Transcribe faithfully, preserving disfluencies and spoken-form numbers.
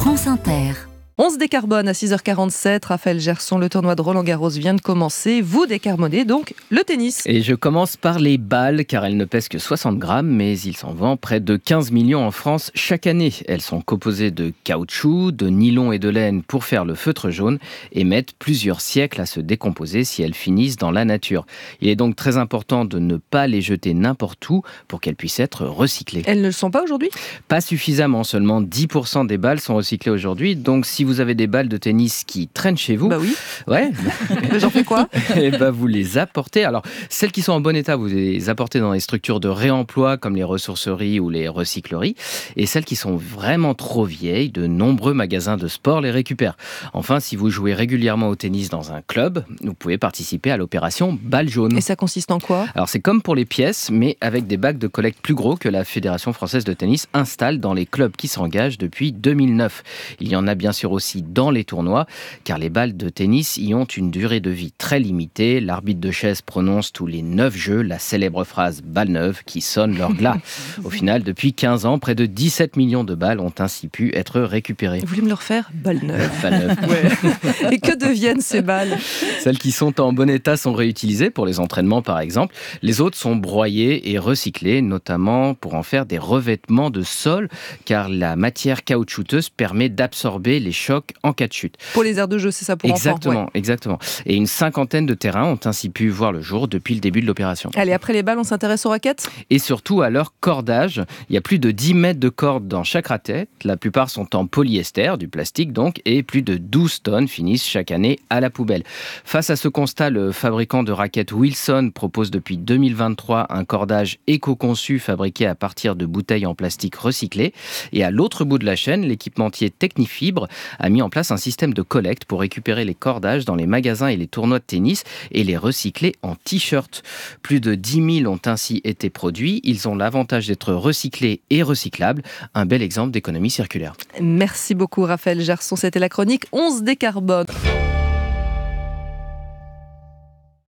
France Inter. On se décarbone à six heures quarante-sept. Raphaël Gerson, le tournoi de Roland-Garros vient de commencer. Vous décarbonez donc le tennis. Et je commence par les balles, car elles ne pèsent que soixante grammes, mais il s'en vend près de quinze millions en France chaque année. Elles sont composées de caoutchouc, de nylon et de laine pour faire le feutre jaune et mettent plusieurs siècles à se décomposer si elles finissent dans la nature. Il est donc très important de ne pas les jeter n'importe où pour qu'elles puissent être recyclées. Elles ne le sont pas aujourd'hui ? Pas suffisamment, seulement dix pour cent des balles sont recyclées aujourd'hui. Donc si vous avez des balles de tennis qui traînent chez vous, bah oui. ouais, j'en fais quoi ? Et bah vous les apportez. Alors celles qui sont en bon état, vous les apportez dans les structures de réemploi comme les ressourceries ou les recycleries. Et celles qui sont vraiment trop vieilles, de nombreux magasins de sport les récupèrent. Enfin, si vous jouez régulièrement au tennis dans un club, vous pouvez participer à l'opération balle jaune. Et ça consiste en quoi ? Alors c'est comme pour les pièces, mais avec des bacs de collecte plus gros que la Fédération française de tennis installe dans les clubs qui s'engagent depuis deux mille neuf. Il y en a bien sûr aussi dans les tournois, car les balles de tennis y ont une durée de vie très limitée. L'arbitre de chaise prononce tous les neuf jeux la célèbre phrase « balle neuve » qui sonne leur glas. Au final, depuis quinze ans, près de dix-sept millions de balles ont ainsi pu être récupérées. Vous voulez me le refaire ? Balle neuve. Balle neuve. Ouais. Et que deviennent ces balles ? Celles qui sont en bon état sont réutilisées pour les entraînements par exemple. Les autres sont broyées et recyclées, notamment pour en faire des revêtements de sol, car la matière caoutchouteuse permet d'absorber les chocs en cas de chute. Pour les aires de jeu, c'est ça pour exactement, enfants, ouais. Exactement. Et une cinquantaine de terrains ont ainsi pu voir le jour depuis le début de l'opération. Allez, après les balles, on s'intéresse aux raquettes ? Et surtout à leur cordage. Il y a plus de dix mètres de corde dans chaque raquette. La plupart sont en polyester, du plastique donc, et plus de douze tonnes finissent chaque année à la poubelle. Face à ce constat, le fabricant de raquettes Wilson propose depuis deux mille vingt-trois un cordage éco-conçu fabriqué à partir de bouteilles en plastique recyclées. Et à l'autre bout de la chaîne, l'équipementier Technifibre a mis en place un système de collecte pour récupérer les cordages dans les magasins et les tournois de tennis et les recycler en t-shirt. Plus de dix mille ont ainsi été produits. Ils ont l'avantage d'être recyclés et recyclables. Un bel exemple d'économie circulaire. Merci beaucoup Raphaël Gerson. C'était la chronique On se décarbone.